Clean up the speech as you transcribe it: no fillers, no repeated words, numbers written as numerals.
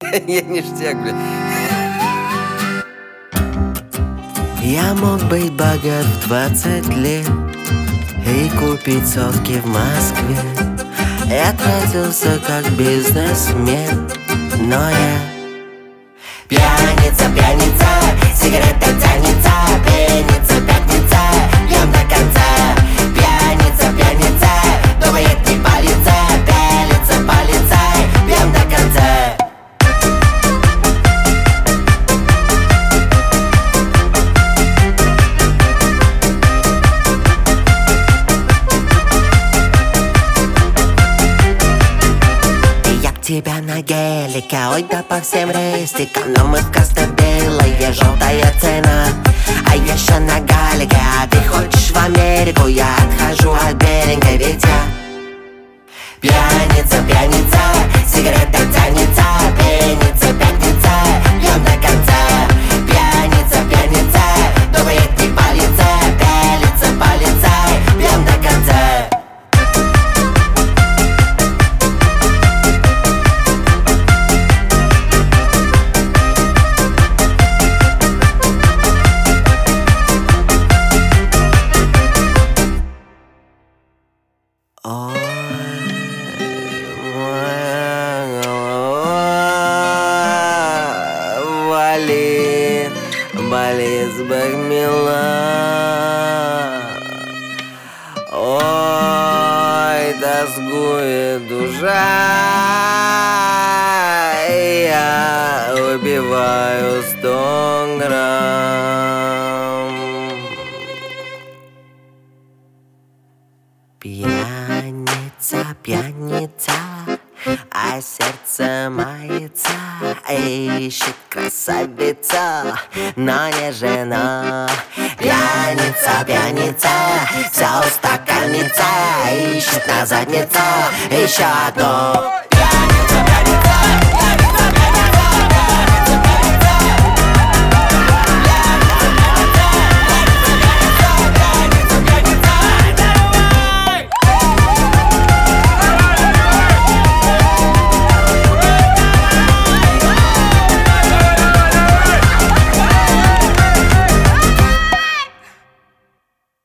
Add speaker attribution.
Speaker 1: Я ништяк, бля.
Speaker 2: Я мог быть богат в 20 лет и купить сотки в Москве. Я тратился как бизнесмен, но я пьяница, пьяница, сигарета тянется, пьяница, пятница, пьем до конца. Пьяница, пьяница, думает не палится, пялится, полицай, пьем до конца. Тебя на гелике, ой, да по всем рейстикам. Но мы в красно-белая, желтая цена. А я еще на галике, а ты хочешь в Америку. Я отхожу от берега, ведь я пьяница, пьяница, сигарета тянется, пьяница, пятница, пьем до конца. Пьяница, пьяница, думает не палится, пялится, полицай, пьем до конца. Ой, моя голова болит, болит с Бахмела. Ой, тоскует душа, я выпиваю 100 грамм. Пьяница, пьяница, а сердце мается, ищет красавица, но не жена. Пьяница, пьяница, вся устаканница, ищет на заднице еще одну.